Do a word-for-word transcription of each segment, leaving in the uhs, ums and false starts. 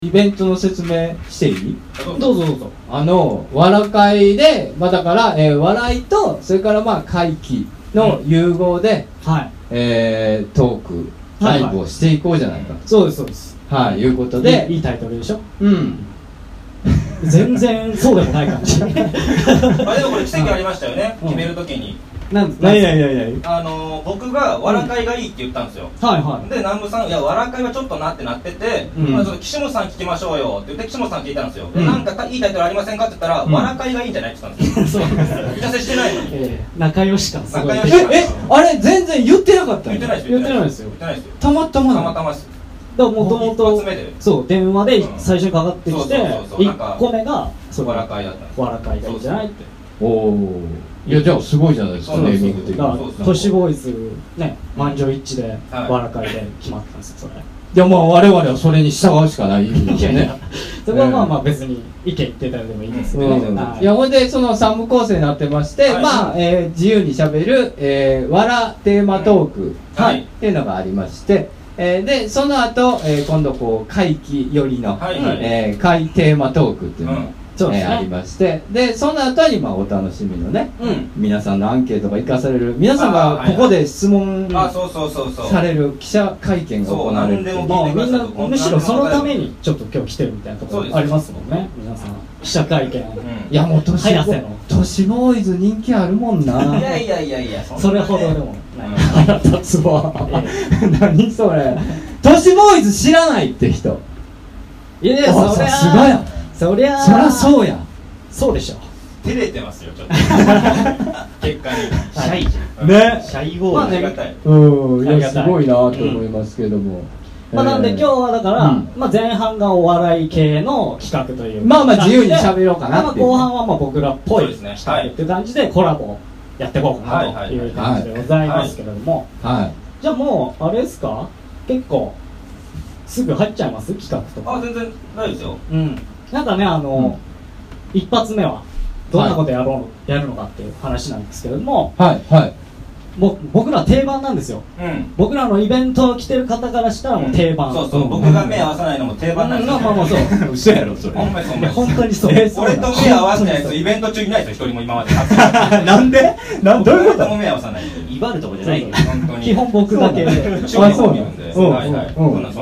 イベントの説明していい？ どうぞどうぞ。 あの笑会で、まあ、だから、えー、笑いとそれからまあ会期の融合で、うん、はい、えー、トークライブをしていこうじゃないか、はいはい、 そうですそうです、 はい、いうことでいい、いいタイトルでしょ。 うん。 全然そうでもない感じ。あ、でもこれ奇跡ありましたよね、うん、決めるときに。 なんですか？ あのー、僕が笑会がいいって言ったんですよ、うん、はいはい。で南部さん、いや笑会はちょっとなってなってて、うん、まあ、その岸本さん聞きましょうよって言って岸本さん聞いたんですよ、うん、なんかいいタイトルありませんかって言ったら、うん、笑会がいいんじゃないって言ったんですよ。そうです。打ち合わせしてないのに、えー、 仲良し感すごい。 仲良し感。ええ、あれ全然言ってなかったの？ 言ってないですよ。 言ってないですよ。 言ってないですよ。 たまたまたまたまです。 だからもともとそう電話で最初にかかってきて、いっこめが笑会だった。 笑会がいいんじゃないって。 おお。いやじゃあすごいじゃないですか、ネーミング的に。 都市ボーイズね、満場一致で笑会で決まったんですよ、それ。 いやまあ我々はそれに従うしかないんですよね。 そこはまあまあ別に意見言ってたらでもいいですけど、 いやほんでそのさん部構成になってまして、まあ自由にしゃべる笑テーマトークっていうのがありまして、でその後今度こう会期寄りの会テーマトークっていうのがえー、ありまして、でその後にまあお楽しみのね、うん、皆さんのアンケートが生かされる、皆さんがここで質問される記者会見が行われる、 まあみんなむしろそのためにちょっと今日来てるみたいなところありますもんね、皆さん記者会見、うん、いやもう都市ボーイズ人気あるもんな。 いやいやいやいや、 それほどでもない。 腹立つわ。何それ、都市ボーイズ知らないって人。 いやいや、そりゃさすがや、 そりゃそりゃそうや。 そうでしょ。 照れてますよちょっと。結果に。シャイじゃん。 ね。 シャイボーイ。ありがたい。 うん、いやすごいなと思いますけども。 まあなんで今日はだからまあ前半がお笑い系の企画という。 まあまあ自由に喋ろうかなっていう。 後半はまあ僕らっぽい企画っていう感じでコラボやっていこうかなという感じでございますけれども。はい。じゃあもうあれですか？結構すぐ入っちゃいます企画とか。 あ、全然ないですよ。 うん。なんかね、あの、うん、一発目はどんなことやろう、はい、やるのかっていう話なんですけれども、 はいはい、 もう僕ら定番なんですよ、うん、僕らのイベントを来てる方からしたらもう定番、 うん、そうそう、うん、僕が目合わさないのも定番なんですよ、 うん、まあまあそう嘘やろそれ、 ほんまにそんな本当にそう、 俺と目合わせないやつイベント中いないですよ、一人も今まで。 なんでなんどういうこと？ 俺とも目合わさない威張るとこじゃないよ、本当に基本僕だけで。 あ、そうなんで、はいはい、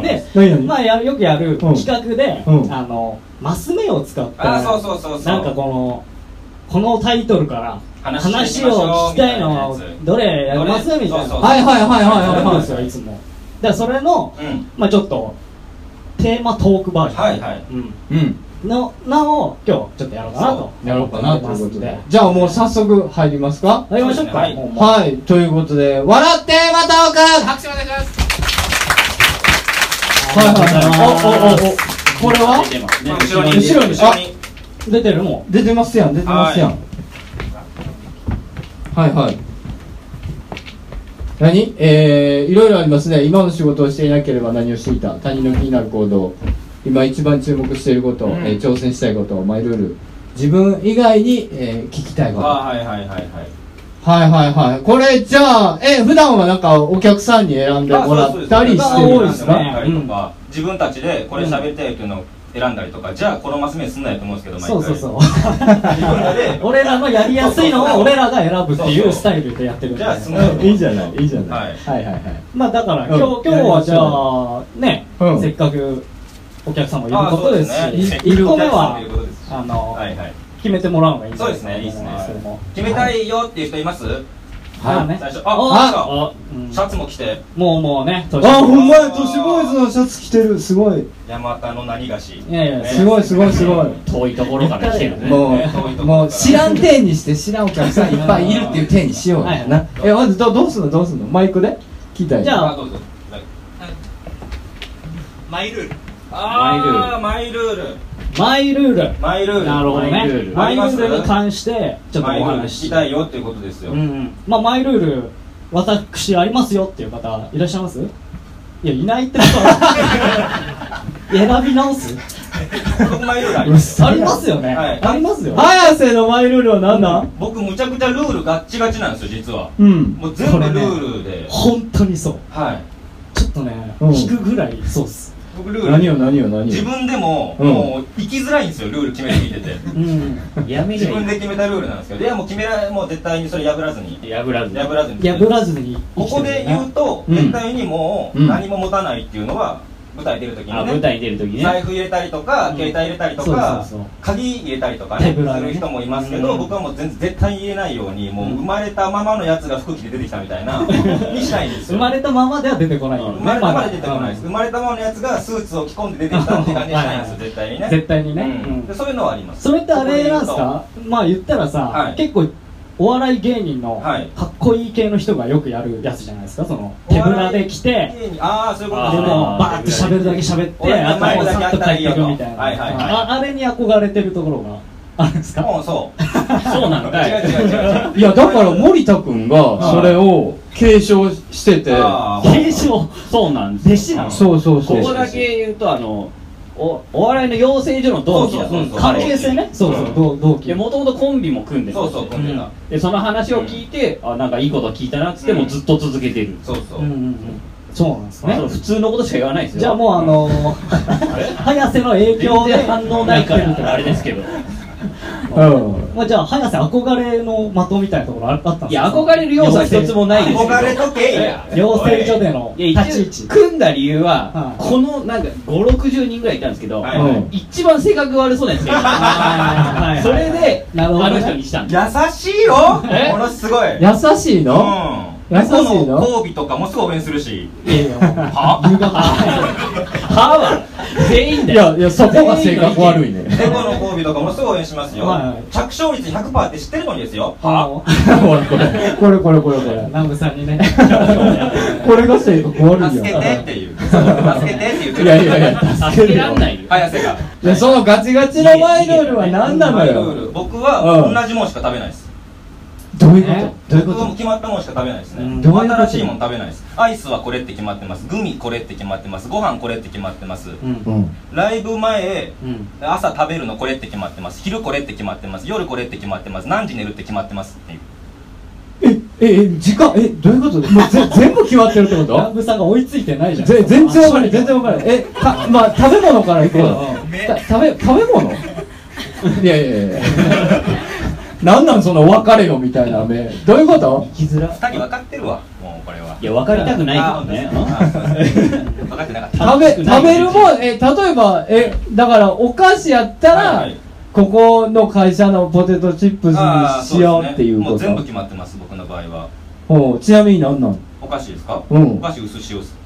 で、まあよくやる企画で、あのマス目を使って、なんかこのこのタイトルから話を聞きたいのはどれやりますみたいな、 はいはいはいはいはいですよ、いつも。だからそれのまあちょっとテーマトークバージョン、はいはい、うんのなを今日ちょっとやろうかなとやろうかなということで、じゃあもう早速入りますか？ 入りましょうか。 はい、ということで笑ってまたおく拍手お願いします。はいはいはい、おおお、これは後ろに後ろにあ出てる、もう出てますやん、出てますやん。はいはい。何？えー、いろいろありますね。今の仕事をしていなければ何をしていた、他人の気になる行動、今一番注目していること、うん、えー、挑戦したいこと、マイルール、自分以外に、えー、聞きたいこと。 あ、はいはいはいはい。 はいはいはい。これじゃあ、え、普段はなんかお客さんに選んでもらったりしてるんですか？ 自分たちでこれ喋りたいっていうのを選んだりとか、じゃあこのマス目すんなよと思うんですけど、 そうそうそう俺らのやりやすいのを俺らが選ぶっていうスタイルでやってるんで、 じゃあすんなよ、いいじゃないいいじゃない、はいはいはい。まあだから今日今日はじゃあね、せっかくお客さんもいることですし、いっこめはあの決めてもらうのがいいんです。 そうですね、いいですね。決めたいよっていう人います？ はいね、 最初、あ、あ、シャツも着て、 もうもうね、 あ、ほんまや、都市ボーイズのシャツ着てる、すごい。 山田の何がし、 いやいや、すごいすごいすごい。 遠いところから来てるね。 もう、もう知らん体にして知らんお客さんいっぱいいるっていう体にしようやな。え、まずどどうすんのどうすんの、マイクで聞いたい。 じゃあ、 マイルール。ああ、マイルール。 マイルール、 マイルール、 なるほどね。マイルールに関してちょっとお話ししたいよっていうことですよ。うん、 まあマイルール私ありますよっていう方いらっしゃいます？いや、いないってことは選び直す？ 僕マイルールあります。 ありますよね。ありますよ。 早瀬のマイルールは何だ？ 僕むちゃくちゃルールガッチガチなんですよ実は。 うん。 もう全部ルールで。 本当にそう。 はい。 ちょっとね、引くぐらいそうっす。 僕ルール何よ何よ何よ自分でも、うん、もう生きづらいんですよルール決めすぎてて、うん、やめ自分で決めたルールなんですけど、いやもう決めらもう絶対にそれ破らずに破らずに破らずに破らずにここで言うと、うん、絶対にもう何も持たないっていうのは舞台出るときにね、 舞台出る時ね財布入れたりとか、うん、携帯入れたりとか、そうそうそう鍵入れたりとかね、する人もいますけど、うん、僕はもう全然絶対に入れないように、もう生まれたままのやつが服着て出てきたみたいなにしたいんですよ。 生まれたままでは出てこないよ、 うん、生まれたままで出てこないです、うん、生まれたままのやつがスーツを着込んで出てきたって感じにしたいんですよ、絶対にね、 絶対にね、 うん、でそういうのはあります。 それってあれなんですか、まあ言ったらさ、はい、結構お笑い芸人のかっこいい系の人がよくやるやつじゃないですか、その手ぶらで来て、 ああそういうことでもバーって喋るだけ喋って頭をさっと帰っていくみたいな、あれに憧れてるところがあるんですか。 もうそうそうなのかい。 違う違う違ういやだから森田君がそれを継承してて、 継承そうなんです、弟子なの。 そうそうそう、 ここだけ言うとあのお, お笑いの養成所の同期だ、関係性ね、そうそう、うん、同期でもともとコンビも組んでる、 そうそう組んでた、 うん、でその話を聞いて、うん、あなんかいいこと聞いたなっつってもずっと続けてる、 そうそう、 うんうんうん、そうなんですね。普通のことしか言わないですよ。じゃあもうあのー、早瀬の影響で反応ないからあれですけどうん、まあじゃあ早瀬憧れの的みたいなところあったんですか。いや憧れる要素は一つもないですけど、 憧れとけや養成所での立ち位置組んだ理由は、はい、このなんかごじゅうろくじゅうにんぐらいいたんですけど、はいはい、一番性格悪そうなんですよそれであの人にしたんです。 優しいよものすごい優しいの、うん優しいの交尾とかもすぐ応援するし、 いやいやははは全員だよ。いやいやそこが性格悪いね。 猫の交尾とかもすぐ応援しますよ。着床率 ひゃくパーセント って知ってるのにですよ。 はこれこれこれこれ南部さんにねこれが性格悪いよ。 助けてっていう助けてって言ってる。 いやいやいや助けらんないよ早瀬が。 いやそのガチガチのマイルールは何なのよ。 僕は同じものしか食べないです。 どういうこと？ 僕も決まったものしか食べないですね。新しいもの食べないです。アイスはこれって決まってます。グミこれって決まってます。ご飯これって決まってます。ライブ前、朝食べるのこれって決まってます。昼これって決まってます。夜これって決まってます。何時寝るって決まってますっていう。 ええ時間えどういうこと？もうぜ全部決まってるってこと？ 南部さんが追いついてないじゃん。 ぜ全然わかんない全然わかんない。えかまあ食べ物からいこう。食べ食べ物？いやいやいや。なんなんその別れよみたいな目どういうこと？ 生きづらふたり分かってるわもうこれは。 いや分かりたくないけどね分かってなかった。 食べ食べるもんえ例えばえだからお菓子やったら、はいはい、ここの会社のポテトチップスにしようっていうこと、 ね、もう全部決まってます僕の場合は。 おちなみに何なんお菓子ですか？ うん、 お菓子薄塩です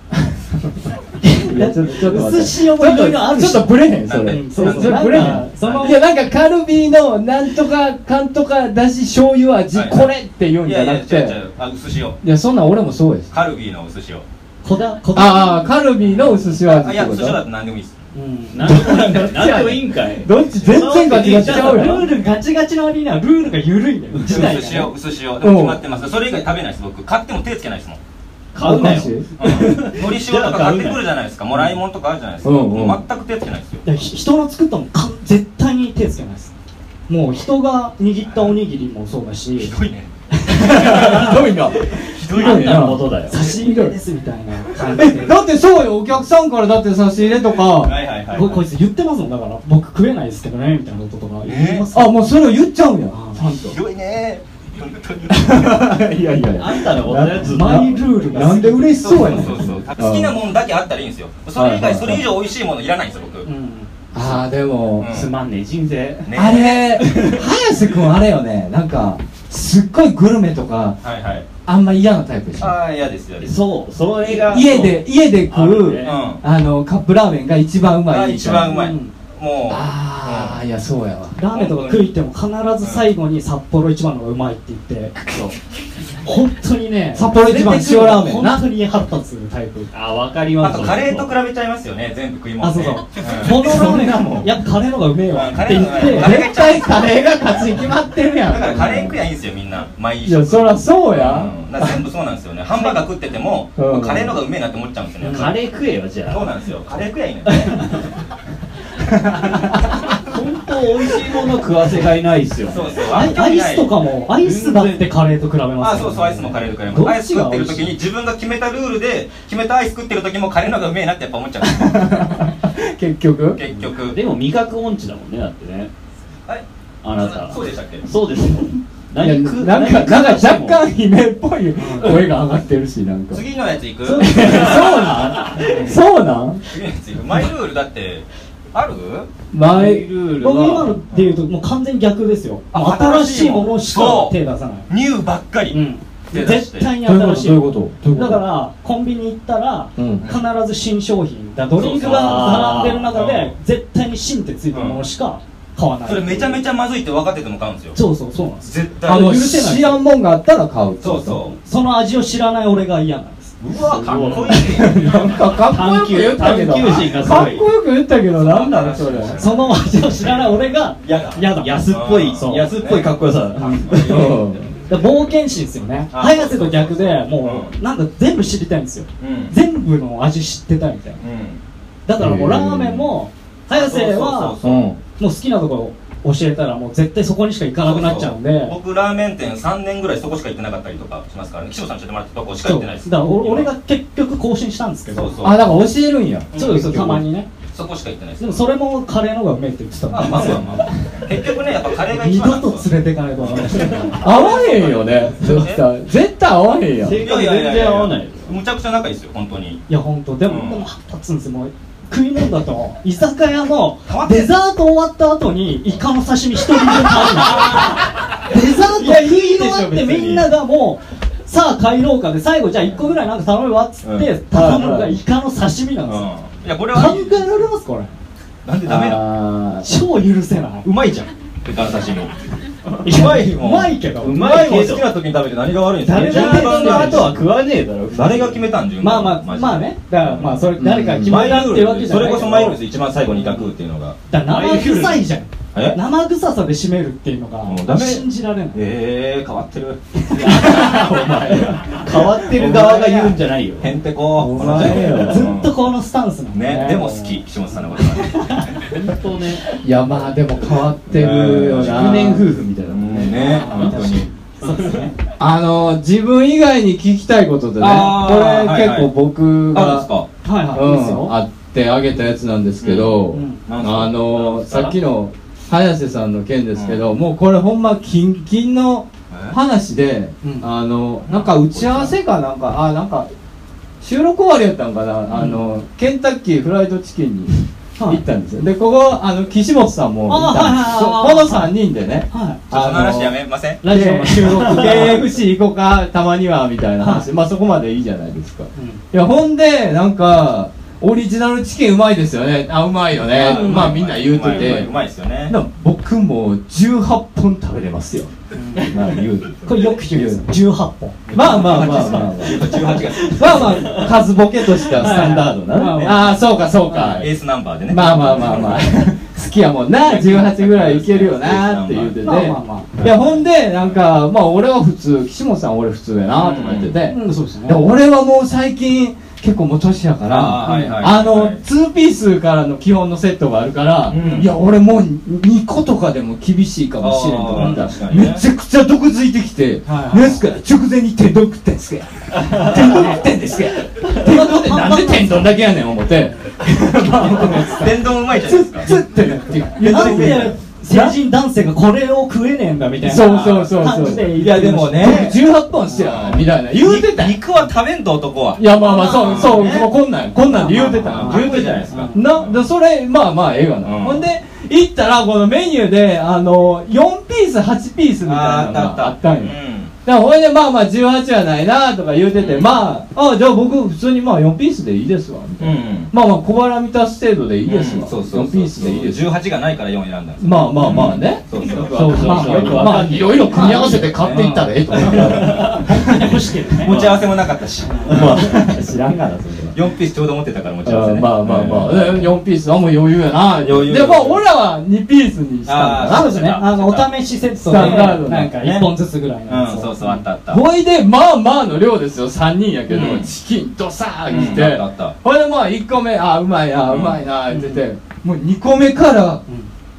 いやちょっとちょっと薄塩もいろいろあるしちょっとブレへんそれそうそうブレへんそのいやなんかカルビーのなんとかかんとかだし醤油味これって言うんじゃなくていやいや違う違うあ薄塩いやそんなん俺もそうですカルビーの薄塩こだこだああカルビーの薄塩味いや薄塩だと何でもいいですうん何でもいいんかいどっち全然ガチガチちゃうやんルールガチガチの割にはルールが緩いんだよ薄塩薄塩でも決まってますそれ以外食べないです僕買っても手つけないですもん買うなよのり塩とか買ってくるじゃないですかもらいもんとかあるじゃないですか全く手つけないですよ人の作ったもん絶対に手つけないですもう人が握ったおにぎりもそうだしひどいねひどいなひどいなことだよ差し入れですみたいな感じでだってそうよお客さんからだって差し入れとかこいつ言ってますもんだから僕食えないですけどねみたいなこととか言いますあもうそれを言っちゃうんやちゃんとひどいねいやいやあんたのことやつマイルールがなんで嬉しそうやねん好きなもんだけあったらいいんですよそれ以外それ以上美味しいものいらないんですよ僕ああでもつまんねえ人生あれ早瀬君あれよねなんかすっごいグルメとかあんま嫌なタイプでしょああ嫌です嫌ですそうそれが家で家で食うあのカップラーメンが一番うまい一番うまいもうああいやそうやわラーメンとか食いっても必ず最後に札幌一番のがうまいって言って本当にね札幌一番塩ラーメンな本当に腹立つタイプあ分かりますあとカレーと比べちゃいますよね全部食い物あそうそうこのラーメンがもうやっぱカレーのがうめえわって言って絶対カレーが勝ち決まってるやんだからカレー食やいいんですよみんな毎日いやそりゃそうや全部そうなんですよねハンバーガー食っててもカレーのがうめえなって思っちゃうんですよねカレー食えよじゃあそうなんですよカレー食やいいね本当美味しいもの食わせがいないっすよね。 そうそう、アイスとかもアイスだってカレーと比べます。 あ、そうそう、アイスもカレーと比べます。アイス食ってる時に自分が決めたルールで決めたアイス食ってる時もカレーの方がうめえなってやっぱ思っちゃう。 結局結局でも味覚音痴だもんね、だってね。あなたそうでしたっけ？ そうですよ。 何くなんかなんか若干姫っぽい声が上がってるし、なんか次のやついく？ そうなんそうなん次のやついく。マイルールだってある？ マイルール僕今のっていうともう完全逆ですよ。新しいものしか手出さない。 ニューばっかり。 絶対に新しい。 どういうこと？ だからコンビニ行ったら必ず新商品だ。ドリンクが並んでる中で絶対に新ってついてるものしか買わない。 それめちゃめちゃまずいって分かってても買うんですよ。 そうそうそうなんです。 絶対あの許せない。知らんもんがあったら買う。 そうそう。 その味を知らない俺が嫌なんです。 うわ、かっこいい。 なんかかっこよく言ったけど、かっこよく言ったけど、なんだろそれ。 その味を知らない俺が嫌だ。嫌だ。 安っぽい、安っぽいかっこよさ。 冒険心ですよね。早瀬と逆でもうなんか全部知りたいんですよ。全部の味知ってたいみたいな。だからもうラーメンも早瀬はもう好きなところ教えたらもう絶対そこにしか行かなくなっちゃうんで。 そうそう、僕ラーメン店さんねんぐらいそこしか行ってなかったりとかしますからね。岸本さん教えてもらったとこしか行ってないです。 だから俺が結局更新したんですけど。 そうそう、 あ、だから教えるんや。 そうです、たまにね。 そこしか行ってないです。 でもそれもカレーの方がうめえって言ってたんで。 あ、まあまあまあ結局ね、やっぱカレーが一番。 二度と連れていかないと思いました。 合わへんよね、絶対絶対合わへんやん。 性格全然合わない。 むちゃくちゃ仲いいですよ、本当に。 いや本当でもでも腹立つんですよ。もう食い物だと居酒屋のデザート終わった後にイカの刺身一人分食べる。デザート食い終わってみんながもうさあ帰ろうかで最後じゃあいっこぐらいなんか頼むわっつって頼むのがイカの刺身なんですよ。 いやこれは考えられますこれ。 なんでダメな？ 超許せない。 うまいじゃん、イカの刺身。 うまいもん。うまいけど。 うまいもん好きな時に食べて何が悪いんですか？ 誰がその後は食わねえだろ。 誰が決めたん？順番。 まあまあまあね。だからまあそれ誰か決めたっていうわけじゃない。 それこそマイルールです。一番最後にイカ食うっていうのが。 だから生臭いじゃん。生臭さで締めるっていうのが信じられない。 ええ、変わってる。 お前変わってる側が言うんじゃないよ。 へんてこ。 ずっとこのスタンスなんね。でも好き、岸本さんのことは。 本当ね。 いやまあでも変わってるよな。 熟年夫婦みたいなもんね。 ね、本当に。 そうですね。 あの自分以外に聞きたいことでね、これ結構僕があってあげたやつなんですけど、あのさっきの早瀬さんの件ですけど、もうこれほんまキンキンの話で、あのなんか打ち合わせかなんか、あなんか収録終わりやったんかな、あのケンタッキーフライドチキンに行ったんですよ。でここあの岸本さんもいたんです。このさんにんでね、 その話やめません？ ラジオの収録ケーエフシー 行こうかたまにはみたいな話、まあそこまでいいじゃないですか。いやほんでなんかオリジナルチキンうまいですよね。あうまいよね。まあみんな言うてて、 うまいですよね。 僕もじゅうはっぽん食べれますよ。 これよく言うじゅうはっぽん。 まあまあまあまあじゅうはちがまあまあ数ボケとしてはスタンダードな。ああそうかそうか。 エースナンバーでね。 まあまあまあまあ好きやもんな。じゅうはちぐらいいけるよなって言うてて、いやほんでなんかまあ俺は普通、岸本さん俺普通やなとか言ってて、俺はもう最近結構もう年やからあのにピースからの基本のセットがあるから、いや俺もうにことかでも厳しいかもしれんと思ったらめちゃくちゃ毒づいてきて、なんすか直前に天丼食ってんすか、天丼食ってんですか、天丼でなんで天丼だけやねん思って天丼うまいじゃないですか。 ツッてなってなんで成人男性がこれを食えねえんだみたいな感じで。 いやでもねじゅうはっぽんしてやみたいな言うてた。 肉は食べんと男は。 いやまあまあそうそうそうこんなんこんなんで言うてた。 言うてたじゃないですか。 なそれまあまあええがな。ほんで行ったらこのメニューであのよんピースはちピースみたいなのがあったんよ。だからほいでまあまあじゅうはちはないなとか言うてて、うん、まああじゃあ僕普通にまあよんピースでいいですわみたいな、うん、まあまあ小腹満たす程度でいいですわ、うん、そうそうそうそうよんピースでいいです。 じゅうはちがないからよん選んだんです。 まあまあまあね、うん、そうそうそうそう、まあまあいろいろ組み合わせて買っていったらええと思う持ち合わせもなかったしまあ知らんがなそれは。 よんピースちょうど持ってたから持ち合わせね。 まあまあまあよんピースはもう余裕やな。余裕でも俺らはにピースにしたんだな。 そうですね、あのお試しセットでなんかいっぽんずつぐらいの。 そうそうあったあった。 でまあまあの量ですよさんにんやけど、うん、チキンドサー来て、うん、ほいでまあいっこめあうまいなうまいなって言ってて、うん、もうにこめから、うん、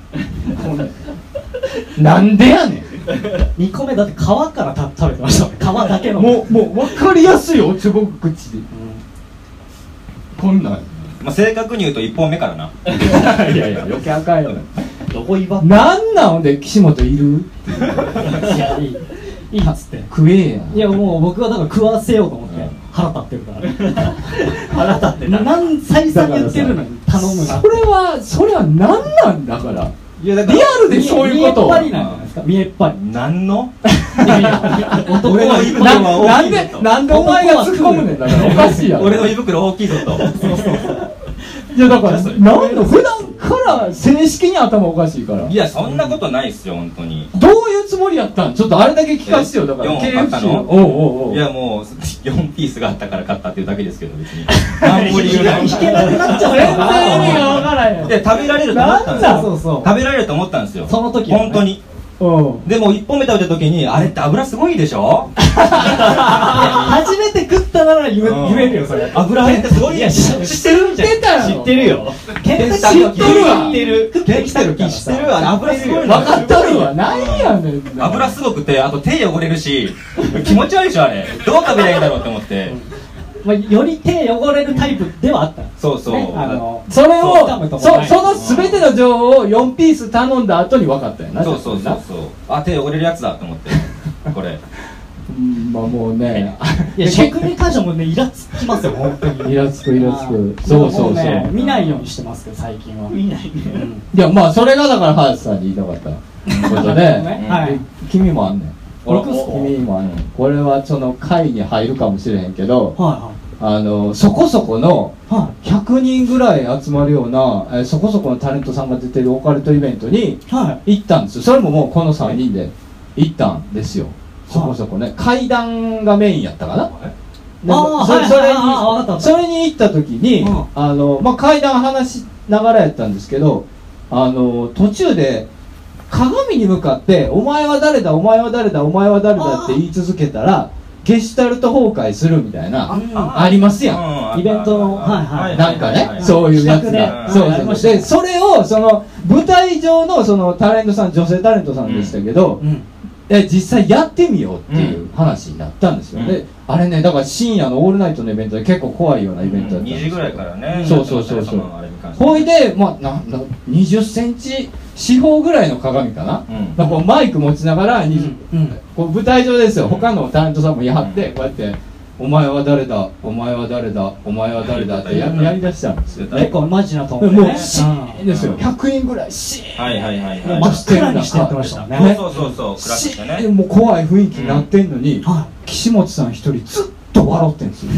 なんでやねん。 にこめだって皮からた食べてました。皮だけの。 もうもう分かりやすいおちょぼ口で、うん、こんなん、 まあ、正確に言うといっぽんめからな。 いやいや余計あかんよ。 どこいばなんなんほんで岸本いるいやいいいいっつって食えや。 いやもう僕はだから食わせようと思って、うん、腹立ってるから腹立ってな何再三言ってるのに頼むな。 それはそれは何なんだから。いやだからリアルでそういうこと見えっぱりなんじゃないですか。見えっぱり何の男の胃袋は大きいぞと。 なんでお前が突っ込むねんだからおかしいやろ。 俺の胃袋大きいぞと。そうそうそう。 いやだからなんの普段から正式に頭おかしいから。 いやそんなことないっすよ本当に。 どういうつもりやったん。ちょっとあれだけ聞かせてよ。だからよん買ったの。 おうおうおう。 いやもうよんピースがあったから買ったっていうだけですけど別に何も理由ない。 引けなくなっちゃう。 全然意味が分からへん。 で食べられると思ったんですよ。 そうそう食べられると思ったんですよその時は、ね、 本当に。 うん、 でもいっぽんめ食べた時にあれって油すごいでしょ。 初めて食ったなら言え、うん、言えるよそれ。 油ってすごい。いや知ってる知ってたよ。 知ってるよ。 知ってるわ。 知ってる。知ってる。知ってるわ。油すごい。 分かったるわ。何やねん。 油すごくてあと手汚れるし気持ち悪いでしょあれ。どう食べりゃいいんだろうって思って。 まあ、より手汚れるタイプではあった。 そうそう、ね、 あのそれを そ, その全ての情報をよんピース頼んだ後に分かったよな。 そうそうそうそう。あ手汚れるやつだと思ってこれうんまあもうねいや食に関してはもうねイラつきますよ本当に。 イラつくイラつく。そうそうそう、ね、 見ないようにしてますけど最近は見ないね、 うん、いやまあそれがだからハヤさんに言いたかったことで、ねはい、君もあんねん。君もあんねん。これはその会に入るかもしれへんけど、はいはい、あのそこそこのひゃくにんぐらい集まるような、えー、そこそこのタレントさんが出てるオカルトイベントに行ったんですよ。それももうこのさんにんで行ったんですよ。そこそこね階段がメインやったかな。あそれそれにそれに行った時に、うん、あのまあ、階段話しながらやったんですけど、あの途中で鏡に向かって「お前は誰だお前は誰だお前は誰だ」って言い続けたらゲシュタルト崩壊するみたいな あ, ありますやん、 イベントの、はいはい、 なんかね、そういうやつが、そうそうそうでそれをその舞台上のそのタレントさん女性タレントさんでしたけど、うんうん、で実際やってみようっていう話になったんですよ、うん、であれねだから深夜のオールナイトのイベントで結構怖いようなイベントだったんですよ、うん、にじぐらいからね。そうそうそうそう。ほいで、まあ、ななにじゅっセンチ四方ぐらいの鏡かな、うん、だからマイク持ちながら、うんうん、こう舞台上ですよ、うん、他のタレントさんもやって、うん、こうやって「お前は誰だお前は誰だお前は誰だ」って や, やりだしたんですよ。 結構マジなトーンで、ね、もうシーンですよ、ひゃくにんぐらいシーン、 はいはいはいはい、 真っ暗にしてやってましたね。 そうそうそう、暗くしてね、 もう怖い雰囲気になってんのに、うん、岸本さん一人ずっと笑ってんですよ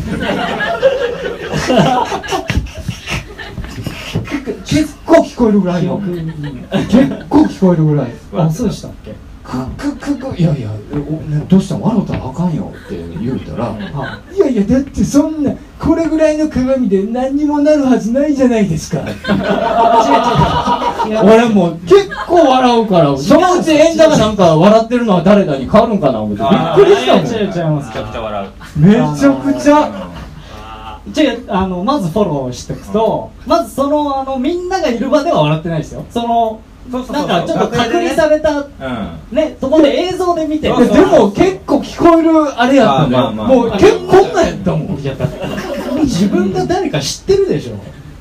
結構聞こえるぐらいの結構聞こえるぐらい。 あ、そうでしたっけ。 くくくくいやいやどうしたの笑うたらあかんよって言うたら、いやいやだってそんなこれぐらいの鏡で何にもなるはずないじゃないですか俺もう結構笑うから、そのうち演者がなんか笑ってるのは誰だに変わるんかな思ってびっくりしたもん。 違う違います。 めちゃくちゃ笑う。 めちゃくちゃじゃあ、あのまずフォローしておくと、うん、まずそのあのみんながいる場では笑ってないですよ。そのそうそうそうなんかちょっと隔離された、ねうん、ねところで映像で見て、 そうそうでも結構聞こえるあれやったね、まあまあまあ、もう結構なやったもん。いや自分が誰か知ってるでしょ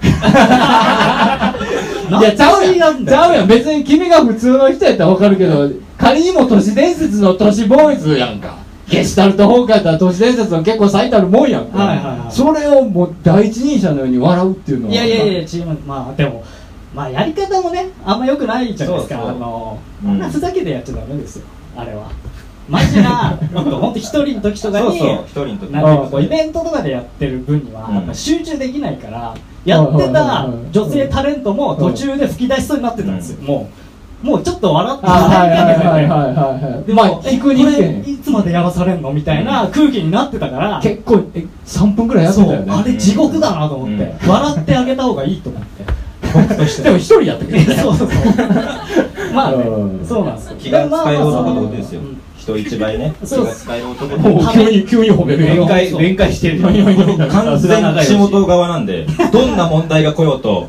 いやちゃうやんちゃうやん、別に君が普通の人やったら分かるけど、仮にも都市伝説の都市ボーイズやんか。ゲシュタルト崩壊やったら都市伝説の結構最たるもんやんか、はいはいはい、それをもう第一人者のように笑うっていうのは、 いやいやいやチーム、まあでもまあやり方もねあんま良くないじゃないですか。そうそう、あのこんなふざけてやっちゃダメですよ、あれは。マジな本当一人の時とかに、そうそう一人の時なんていうかこうイベントとかでやってる分にはやっぱ集中できないから、やってた女性タレントも途中で吹き出しそうになってたんですよ、うん、もうもうちょっと笑って笑いでもえこれいつまでやらされんのみたいな空気になってたから、 結構えさんぷんぐらいやってたよね。 あれ地獄だなと思って、うん、笑ってあげた方がいいと思って僕としてでも一人やったけどねそうそうそうまあね、そうなんですよ。 気が使える男ってことですよ、人一倍ね、気が使える男って急に急に褒める弁解弁解してる完全に岸本側なんでどんな問題が来ようと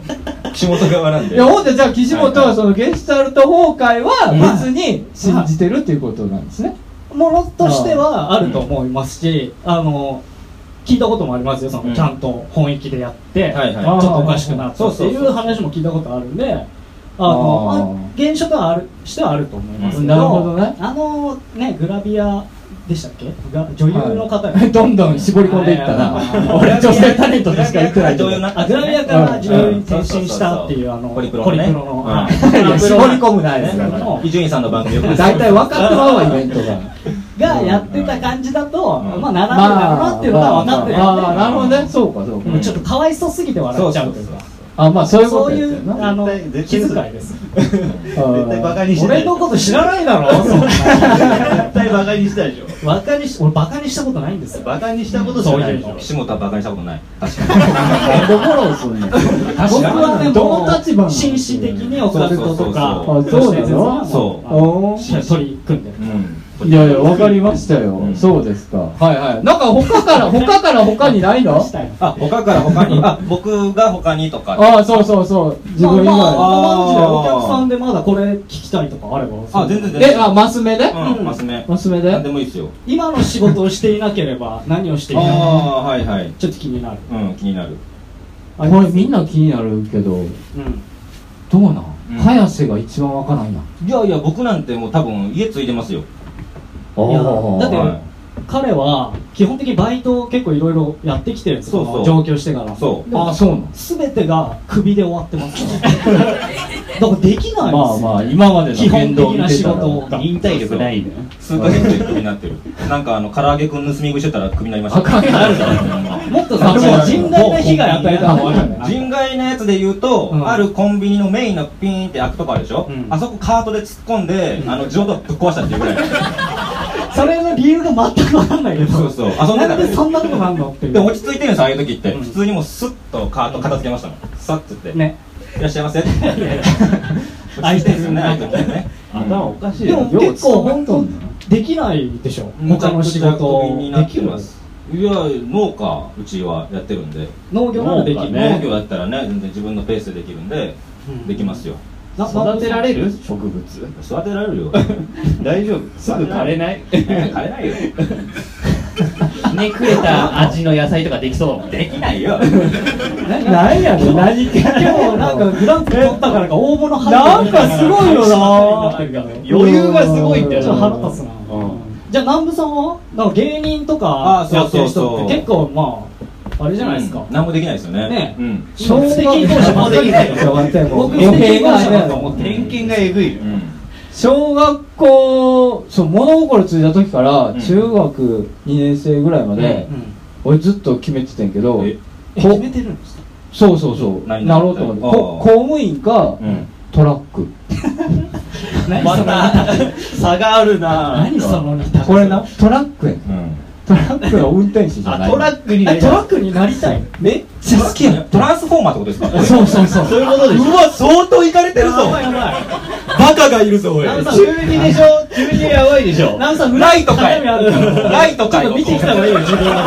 岸本側なんで。 いやほんでじゃあ岸本はそのゲシュタルト崩壊は別に信じてるっていうことなんですね。 ものとしてはあると思いますし、あの聞いたこともありますよ、そのちゃんと本域でやってちょっとおかしくなったっていう話も聞いたことあるんで、あの現象とはあるしてはあると思いますけど、 なるほどね。 あのねグラビアでしたっけ、が女優の方が、 はい、どんどん絞り込んでいったな。俺女性タレントとしか言ってないけど、 あグラビアから女優に転身したっていうあのホリプロのね、 絞り込むないですから。 伊集院さんの番組よく大体分かってまうわイベントが。 がやってた感じだと、まあ並んでるだろうなっていうのは分かってる。 ああなるほどね、そうかそうか。 ちょっとかわいそうすぎて笑っちゃうというか。 あ、まあそういうことそういうあの気遣いです。 絶対バカにしてない。 俺のこと知らないだろ。 絶対バカにしたでしょ。 バカにし俺バカにしたことないんですよ。 バカにしたことじゃないでしょ。 岸本はバカにしたことない。確かに。 どころすんの。 僕はねどの立場？ 紳士的にオカルトとかそうなの？ そう。取り組んでる。 いやいやわかりましたよ。そうですか。はいはい。なんか他から他から他にないの？ あ、他から他に、あ、僕が他にとか。 ああそうそうそう。自分以外。 お客さんでまだこれ聞きたいとかあれば。 あ、全然全然。 え、あ、マス目で？ うん、マス目。 マス目で？ なんでもいいですよ。 今の仕事をしていなければ何をしていないのか。 ああ、はいはい。 ちょっと気になる。 うん、気になる。 これみんな気になるけど、どうなん？早瀬が一番わからないな。 いやいや、僕なんてもう多分家ついてますよ。 いやだって彼は基本的にバイトを結構いろいろやってきてるんですよ、上京してから。 そうあ、そうなの。 全てがクビで終わってますだからできないんですよ。 まあまあ今までの基本的な仕事が忍耐力ないね。 数ヶ月でクビになってる。なんかあの唐揚げくん盗み食いしてたらクビになりました。 あかんやるもっとさ、甚大な被害与えた方がいいよね。 人外なやつで言うと、あるコンビニのメインのピーンって開くとこあるでしょ。あそこカートで突っ込んであの自動ドアぶっ壊したっていうぐらい。 それの理由が全く分かんないけど、 そうそう、遊んでたらなんでそんなことなんのっていう。 で落ち着いてるんですよ、ああいう時って。普通にもうスッとカート片付けましたもん。さっつってね、いらっしゃいませって愛してるね、 ああいう時ね。 頭おかしい。 でも結構本当できないでしょ、他の仕事できる。 いや、農家うちはやってるんで。 農業ならできる。 農業やったらね、全然自分のペースでできるんでできますよ。 育てられる植物？ 育てられるよ。 大丈夫？すぐ枯れない？ 枯れないよ。 ひねくれた味の野菜とかできそう？ できないよ。 何やねん、何か。 今日なんかグランプリ取ったからか応募の入ってなんかすごいよな。 余裕がすごいんだよ。 ちょっと腹立つな。じゃあ南部さんはなんか芸人とかやってる人って結構まああれじゃないですか。 何もできないですよね。 ね。 小学校的講師もできないですよ。僕的講師だと思って偏見がえぐいよ。 小学校、そう物心ついた時から中学にねん生ぐらいまで俺ずっと決めてたんやけど、 決めてるんですか？ そうそうそうなろうと思って公務員かトラック。 また差があるな。 何その二択。 これなトラックや。トラックの運転手じゃない。 トラックにトラックになりたい。 めっちゃ好きや。 トランスフォーマーってことですか？ そうそうそう。 そういうことでしょ。 うわ、相当イカれてるぞ。 やばいやばい。 バカがいるぞ、おい。 中二でしょ。中二やばいでしょ。 なんさライトかい。ライトかい。 ちょっと見てきた方がいいよ、自分のこと。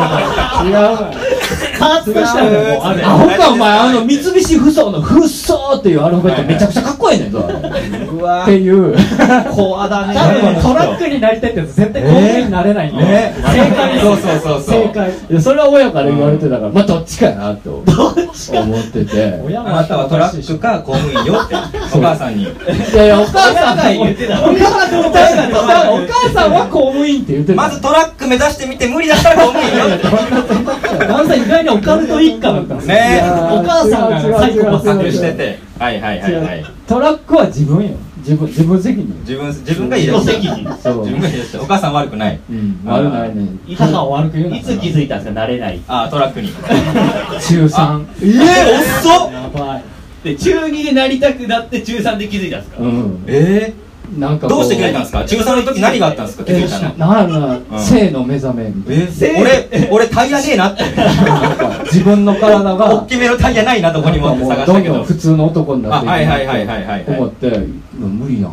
違うわ。 加圧としたらもうあれ。 あ、ほかお前あの三菱ふそうのフッソーっていうアルファベットめちゃくちゃかっこいいねんぞ。っていう。 コアだね。トラックになりたいってやつ絶対公務員になれないんで。正解。 そうそうそうそう。 正解。 いやそれは親から言われてたから、まあどっちかやなと思ってて。 あなたはトラックか公務員よってお母さんに。いやいやお母さんが言ってた。 お母さんは公務員って言ってた。 まずトラック目指してみて無理だったら公務員よって。 なんさ意外にオカルト一家だったんですよ。 ね。 お母さんがサイコパス隠してて。はいはいはいはい。 トラックは自分よ。自分自分責任。 自分自分が言い出した。 責任。 そう。 自分が言い出した。お母さん悪くない。 うん。悪ないね。 母を悪く言うな。 いつ気づいたんですか？慣れない。 あ、トラックに。 中三。 ええ、遅っ。 やばい。 で中二でなりたくなって中三で気づいたんですか？ うん。 ええ。 なんかどうして気づいたんですか？中三の時何があったんですか？気づいたの。 なんな性の目覚め。 え、俺俺タイヤねえなって。 自分の体が大きめのタイヤないなどこにもって探したけど。 どんどん普通の男になってはいはいはいはいはい。 思って無理やんと思っ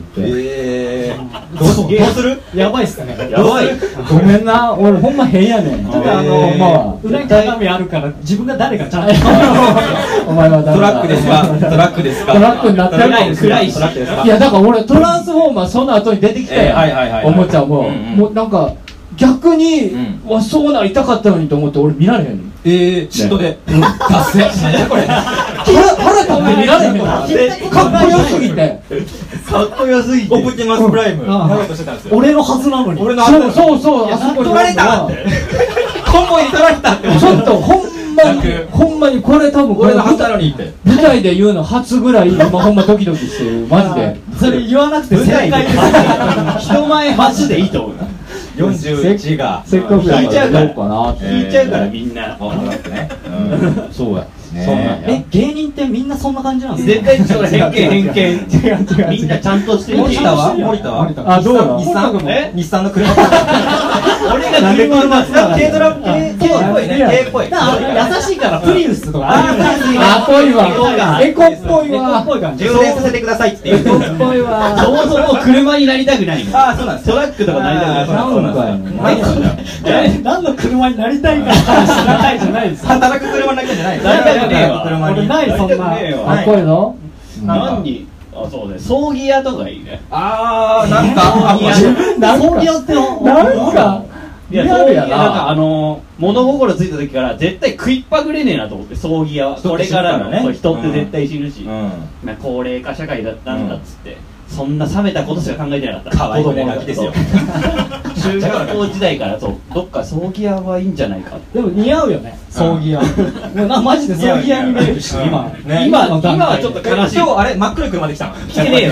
ってえーどうするやばいっすかね。 やばいごめんな、俺ほんま変やねん。ちょっとあのまあ裏に鏡あるから自分が誰かちゃんとお前はトラックですかトラックですかトラックになってるかもしれない。 暗いトラックですか。 いやだから俺トランスフォーマーその後に出てきたやん、おもちゃももうなんか逆にわそうなりたかったのにと思って俺見られへんの。 えー、嫉妬で達成これ腹立って見られへんのかっこよすぎてかっこよすぎてオプティマスプライムやろうとしてたんですよ。 俺のはずなのに。 俺のはず。 そうそうそう、あそこに取られたってコンボイに取られたってちょっとほんまにほんまにこれ多分俺のはずなのにって舞台で言うの初ぐらい今ほんまドキドキしてるマジで。 それ言わなくて正解です。 人前初でいいと思う。 よんじゅういちがせっかくやからやろうかなって。 聞いちゃうからみんな。 そうやね。 え、芸人ってみんなそんな感じなんですか？ 絶対それ偏見偏見。 違う違う。 みんなちゃんとしてる。 森田は森田はあ、どうな日産え日産の車俺が車の松だ。 軽トラ軽っぽいね軽っぽい。 優しいからプリウスとかあああ、ぽいわ。エコっぽいわ。 充電させてくださいっていう。 エコっぽいわ。 そもそも車になりたくない。 ああそうなんです。 トラックとかなりたくない。 なんかやねん。 何の車になりたいか知らないじゃないです。 働く車になりたいんじゃない。 なりたくねえわ。 車に。 俺ないそんな。 あ、こういうの？ 何に？あ、そうね。葬儀屋とかいいね。 ああなんか葬儀屋ってなんかいや、葬儀屋なんかあの物心ついた時から絶対食いっぱぐれねえなと思って。葬儀屋はこれからの人って絶対死ぬし、高齢化社会だったんだっつってそんな冷めたことしか考えてなかった。 可愛い子供ですよ。 中学校時代からそうどっか葬儀屋はいいんじゃないか。 でも似合うよね、葬儀屋。なマジで葬儀屋に見えるし、今今今はちょっと悲しい。 今日あれ真っ黒い車で来たの？ 来てねえよ。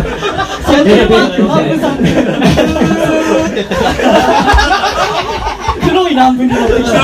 黒い南部に乗ってきた。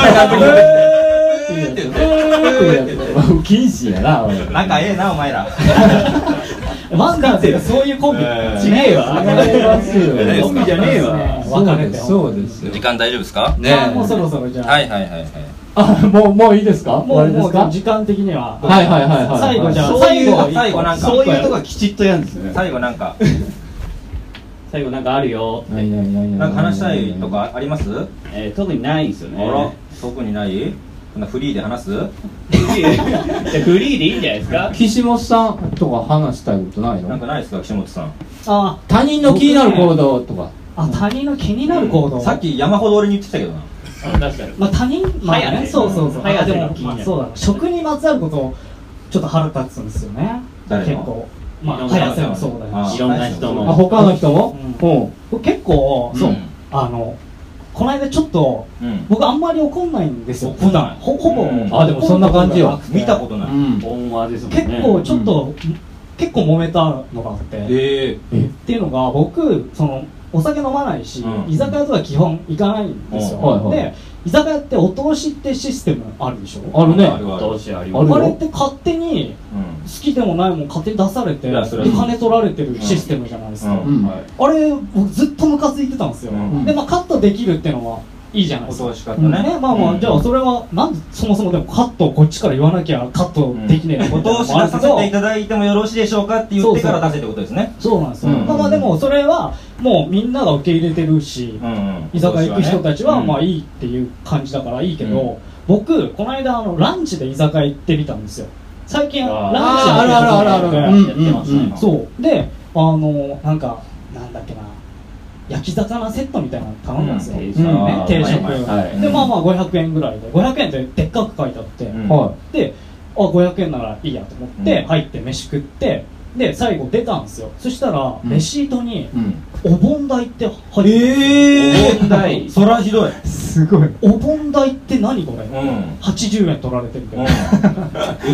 不謹慎やな。 仲ええなお前ら。 ワンダーズがそういうコンビちげえわ。 コンビじゃねえわ。 別れてそうですよ。 時間大丈夫ですか？ ね。もうそろそろじゃあ。 はいはいはいはい。 あ、もうもういいですか？ もうもう時間的には。 はいはいはいはい。 最後じゃあ最後最後なんかそういうとこきちっとやるんですね。 最後なんか最後なんかあるよ。 なんか話したいとかあります？ え特にないんですよね。 あら特にない？こんなフリーで話す？ フリーでいいんじゃないですか？ 岸本さんとか話したいことないの？ なんかないですか岸本さん？ あ、 他人の気になる行動とか。 あ、他人の気になる行動。 さっき山ほど俺に言ってたけどな。 確かに。 まあ他人、まあね、そうそうそう。 はやでもそうだ。食にまつわることをちょっと腹立つんですよね。結構。まあ早瀬もそうだよ。 いろんな人も。 あ、他の人も？ うん。結構そうあの。この間ちょっと、うん、僕あんまり怒んないんですよ。 怒んない。 ほほぼ、うん、 あでもそんな感じよ。 見たことない。 温和ですもんね。 結構ちょっと、うん、結構揉めたのがあって。 えー、 っていうのが僕そのお酒飲まないし、うん、居酒屋とか基本行かないんですよ。はいはい、で居酒屋ってお通しってシステムあるでしょ。 あるね。 お通しあります。 あれって勝手に好きでもないもん勝手に出されて、で金取られてるシステムじゃないですか。あれ僕ずっとムカついてたんですよ。うん、でまあカットできるっていうのはいいじゃないですか。 お通しカットね。 ね、まあまあ、うん、じゃあそれはなんでそもそもでもカットをこっちから言わなきゃカットできねえの、うん、お通し出させていただいてもよろしいでしょうかって言ってから出せってことですね。 そうなんですよ。うん、まあまあでもそれはもうみんなが受け入れてるし、うんうん、居酒屋行く人たちはまあいいっていう感じだからいいけど、うん、僕この間あのランチで居酒屋行ってみたんですよ。最近ランチあるあるあるあるやってますね。そうであのなんかなんだっけな。焼き魚セットみたいなの頼んだんですよ、うんね、定食、はい、でまあまあごひゃくえんぐらいでごひゃくえんってでっかく書いてあって、うん、であごひゃくえんならいいやと思って、うん、入って飯食ってで最後出たんですよ。そしたら、うん、レシートに、うん、お盆代って入ってる。 えー、お盆代そらひどい。 すごい。 お盆代って何これ、うん、はちじゅうえん取られてるけど、うん、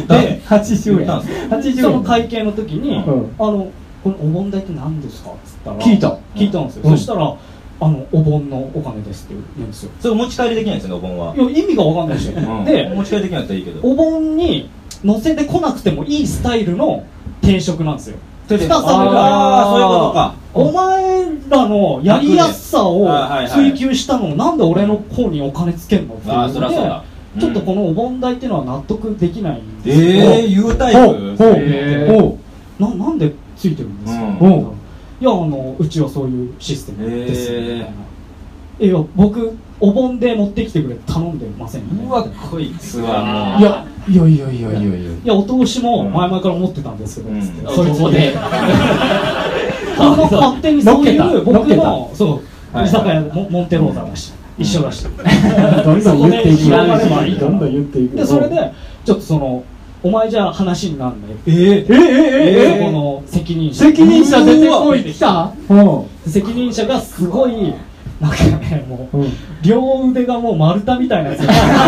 ではちじゅうえんはちじゅうえんその会計の時に、うん、あのこのお盆代って何ですかっつったら聞いた聞いたんですよ、うん、そしたらあのお盆のお金ですって言うんですよ。 それお持ち帰りできないんですよねお盆は。 いや意味が分かんないでしょ、うん、でお持ち帰りできないといいけどお盆に乗せてこなくてもいいスタイルの定食なんですよ。 ああそういうことか。 お前らのやりやすさを追求したのをなんで俺の方にお金つけんのっていうので、うん、ちょっとこのお盆代っていうのは納得できないんですよ。 ええー、言うタイプ。 ほうほうほうななんでついてるんですか、うん、いいやあのうちはそういうシステムですみたいな。いや僕お盆で持ってきてくれって頼んでませんよね。 うわこいつはもういやいやいやいやいやいやいやお通しも前々から思ってたんですけど、うん、つって、 そいつで勝手にそういう僕のそう居酒屋モモンテローザだし、うん、一緒だし、 どんどん言っていくどんどん言っていくでそれでちょっとそのお前じゃあ話にならないえー、えー、えー、 えー、この責任者責任者出てこい来た、 うん、責任者がすごいなんかねもう、うん、両腕がもう丸太みたいなやつで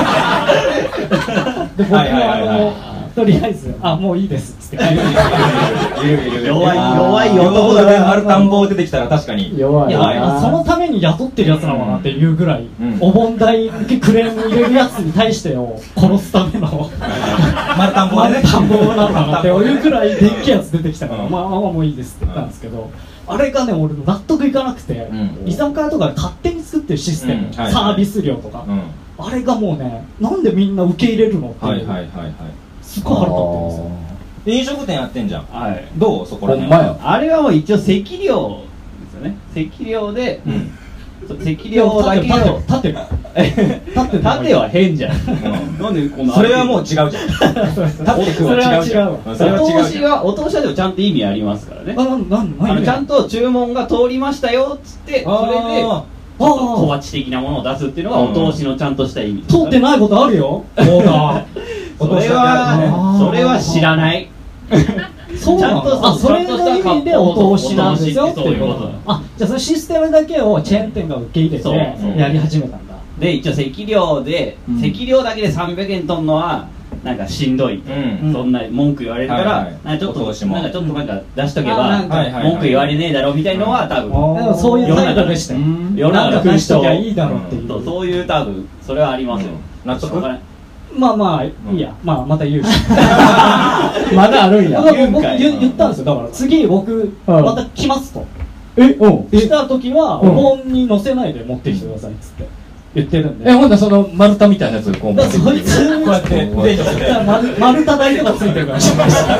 僕はあのとりあえずあもういいですっつって弱い弱い男だね。丸太ん棒出てきたら確かに弱い。いやそのために雇ってるやつなのかなっていうぐらい、うん、お盆代クレーム入れるやつに対してを殺すための丸太ん棒ね。 丸太ん棒なのかなっていうぐらいでっけえやつ出てきたから、うん、まあまあもういいですって言ったんですけど、あれがね俺納得いかなくて、うん、居酒屋とかで勝手に作ってるシステム、うんはいはい、サービス料とか、うん、あれがもうねなんでみんな受け入れるのっていう、はいはいはいはい、すごい腹立ってるんですよ。 飲食店やってんじゃん、 はい、 どうそこら辺は。あれはもう一応席料ですよね。席料で、うん、席料だけを立て立ては変じゃん、うん、なんでこんなそれはもう違うじゃん立ってくは違うじゃん。 お通しはお通しはでもちゃんと意味ありますからね。あなんなんあのちゃんと注文が通りましたよっつってそれでちょっと小鉢的なものを出すっていうのがお通しのちゃんとした意味。 通ってないことあるよ。そうだそれはそれは知らない。 そうなの。あ、それの意味でお通しなんですよっていうこと。あ、じゃあそのシステムだけをチェーン店が受け入れてやり始めたんだ。 で一応席料で、うん、席料だけでさんびゃくえん取るのはなんかしんどい、うん、そんな文句言われるから、はいはい、なんかちょっとなんかちょっとなんか出しとけば、うん、文句言われねえだろみたいのは多分、 うん、そういう態度でしたよ。 世の中出しときゃいいだろっていう、 うん、そういう多分それはありますよ。 納得。 まあまあいいや、まあまた言うしまだあるんや。 僕言, 言ったんですよ。だから次僕また来ますと。え、うん。来た時はお盆に乗せないで持ってきてくださいっつって言ってるんで。 え、ほんとその丸太みたいなやつこう持ってきて。そいつこうやって丸太台とかついてるからしました。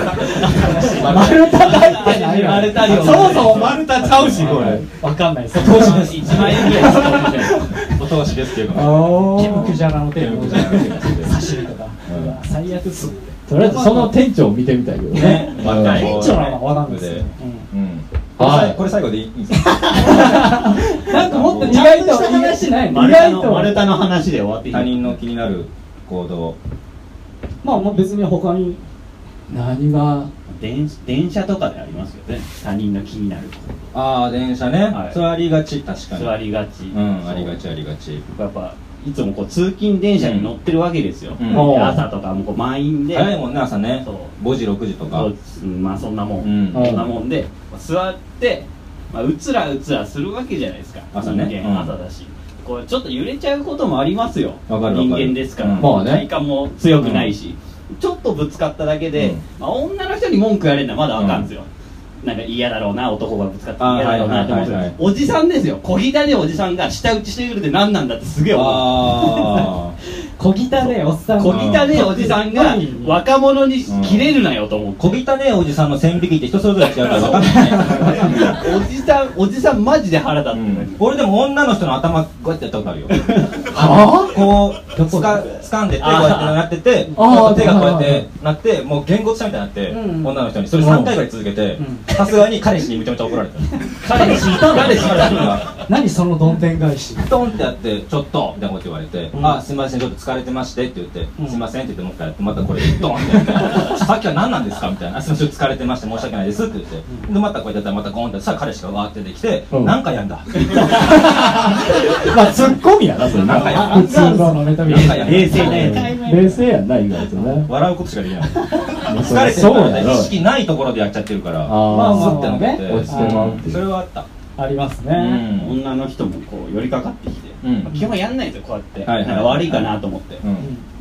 丸太台って何？丸太量。そもそも丸太ちゃうしこれ。わかんないです。お通しです。いちまんえんぐらい使うみたいな。 お通しですっていうか。 ケムクジャラのテーマ刺身とか。最悪っす。 とりあえずその店長を見てみたいけどね。 店長なのわかんないですよ。 これ最後でいいんですか？ なんかもっと意外と話ない。意外と丸太の話で終わっていい。 他人の気になる行動。 まあまあ別に他に何が電電車とかでありますよね。他人の気になる行動。ああ電車ね。座りがち確かに。 座りがち。 うんありがちありがち。 やっぱいつもこう通勤電車に乗ってるわけですよ、うん、朝とかもこう満員で早いもんね朝ねごじろくじとかそうまあそんなもん、うん、そんなもんで座って、まあ、うつらうつらするわけじゃないですか朝ね人間、うん、朝だしこうちょっと揺れちゃうこともありますよ人間ですから、 うん、 体感も強くないし、うん、ちょっとぶつかっただけで、うんまあ、女の人に文句言われるのはまだわかるんですよ、うん、なんか嫌だろうな男がぶつかって嫌だろうなって思うんですけどおじさんですよ小汚ねおじさんが舌打ちしてくるって何なんだってすげえ思うあ小汚ねおっさん小汚ねおじさんが若者にキレるなよと思う、うん、 小汚ねおじさんの線引きって人それぞれ違うから分かんないおじさんおじさんマジで腹立ってる、うん、 俺でも女の人の頭こうやってやったことあるよはぁこうつか掴んで手こうやってなってて手がこうやってなってもう言語したみたいになって、うん、女の人にそれさんかいぐらい続けてさすがに彼氏にめちゃめちゃ怒られた彼氏いたの彼氏いたの何そのどんでん返しトンってやってちょっとみたいなこと言われて、うん、あすみませんちょっと疲れてましてって言って、うん、すみませんって言ってもう一回やってまたこれドンってやってさっきは何なんですかみたいなすみません疲れてまして申し訳ないですって言って、うん、でまたこうやってやったらまたゴンってさあ彼氏がわーって出てきて、うん、何回やんだまあツッコミやなそれ何回やんだ普通のネタ見たい冷静ね冷静やんな意外とね笑うことしかできない疲れてるからね意識ないところでやっちゃってるからまあまあまあね落ちてまうってそれはあったありますね、 うん、女の人もこう寄りかかってきて、うんまあ、基本やんないんですよこうやって、はいはい、なんか悪いかなと思って、うん、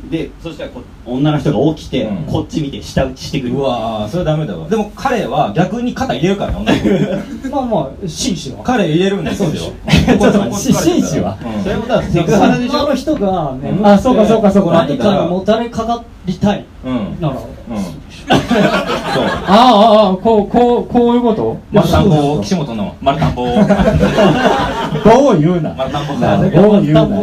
でそしたらこ女の人が起きて、うん、こっち見て舌打ちしてくるうわーそれダメだわでも彼は逆に肩入れるからね女の子まあまあ紳士は彼入れるんですよ紳士は、 うん、それもだからセクハラでしょ女の人がね、 うん、あそうかそうかそうか何かにもたれかかりたい、うん、なら、うんああ、こう、こう、こういうこと？ 丸田んぼ、岸本の丸田んぼ。 棒を言うな。 丸田んぼ。 棒を言うな。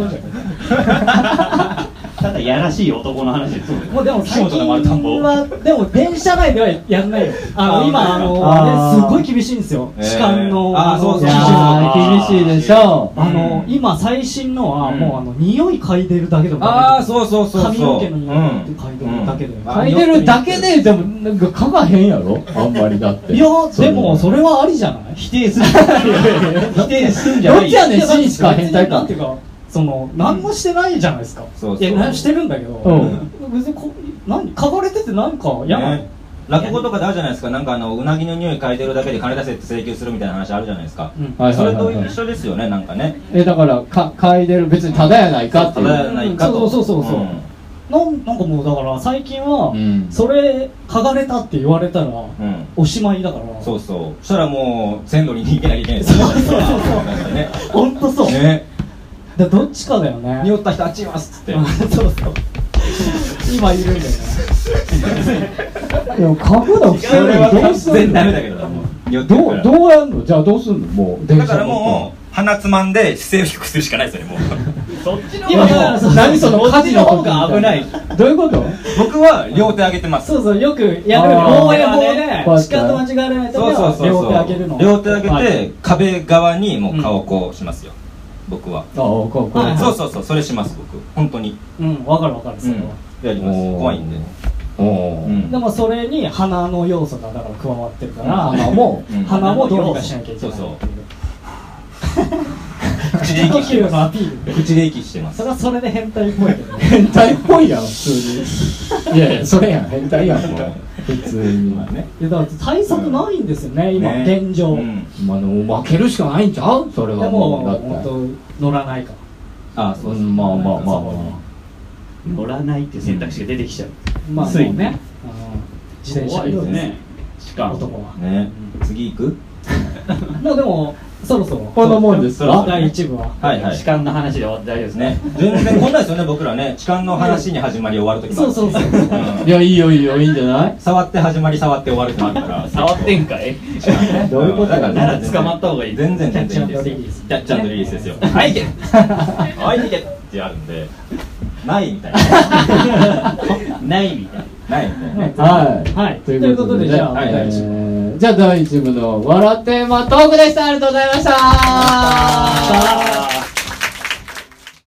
ただやらしい男の話です。 もうでも最近はでも電車内ではやんないよ。あの今あのすごい厳しいんですよ。痴漢のあそうそう厳しいでしょ。 あの今最新のはもうあの匂い嗅いでるだけでもああそうそうそう髪の毛の匂い嗅いでるだけで嗅いでるだけででもなんか嗅がへんやろ。あんまりだって。 いやでもそれはありじゃない。 否定する。否定するんじゃない。 どっちやねん。真しか変態か。 その何もしてないじゃないですか。いや何してるんだけど、別にこ何嗅がれててなんか嫌なの。 落語とかであるじゃないですか。なんかあのうなぎの匂い嗅いでるだけで金出せって請求するみたいな話あるじゃないですか。それと一緒ですよね。なんかね。 えだからか嗅いでる別にただやないかっていう。 ただやないかと。 そうそうそうそう。なんなんかもうだから最近はそれ嗅がれたって言われたらおしまいだから。 そうそう。そしたらもう線路に逃げなきゃいけないですよ。そうそうそう。 本当そう。ね。だどっちかだよね。 匂った人あっちいますっつって。 そうそう。今いるんだよね。 でも嗅ぐのそれはどうすんの。ダメだけど。 どうどうやんの。じゃあどうすんの。もうだからもう鼻つまんで姿勢を低くするしかないですよね。もう。 そっちの今何その火事の方が危ない。どういうこと？ 僕は両手上げてます。 そうそうよくやる防衛法で痴漢と間違われないときは両手上げるの。 両手上げて壁側にもう顔をこうしますよ。僕は。 ああこうこう。そうそうそうそれします僕本当に。 うんわかるわかるそれは。 やります。怖いんで。 でもそれに鼻の要素がだから加わってるから鼻も鼻もどうにかしなきゃいけない。 そうそう。 口で息してます。 口で息してます。 それはそれで変態っぽいけどね。 変態っぽいやん普通に。いやいやそれやん変態やん普通にね。 いやだから対策ないんですよね今現状。 まあ負けるしかないんちゃうそれは。 でも本当乗らないか。 あそうまあまあまあまあ。 乗らないって選択肢が出てきちゃう。 まあそうね。自転車ですね。 しかも男は。 ね。次行く？ もうでも。そろそろこんなもんですかだいいち部は。 はいはい。 痴漢の話で終わって大丈夫ですね。 全然こんなんですよね僕らね。痴漢の話に始まり終わる時もある。 そうそうそう。 いやいいよいいよいいんじゃない。 触って始まり触って終わる時もあるから。 触ってんかい。 どういうことだから。 なら捕まった方がいい。 全然全然いいです。キャッチャーのリリースですよ。はいけ。はいけってあるんで。ないみたいな。 ないみたいな。 ないみたいな。 はいはい。ということでじゃあじゃあだいいち部の笑ってまトークでした。ありがとうございました。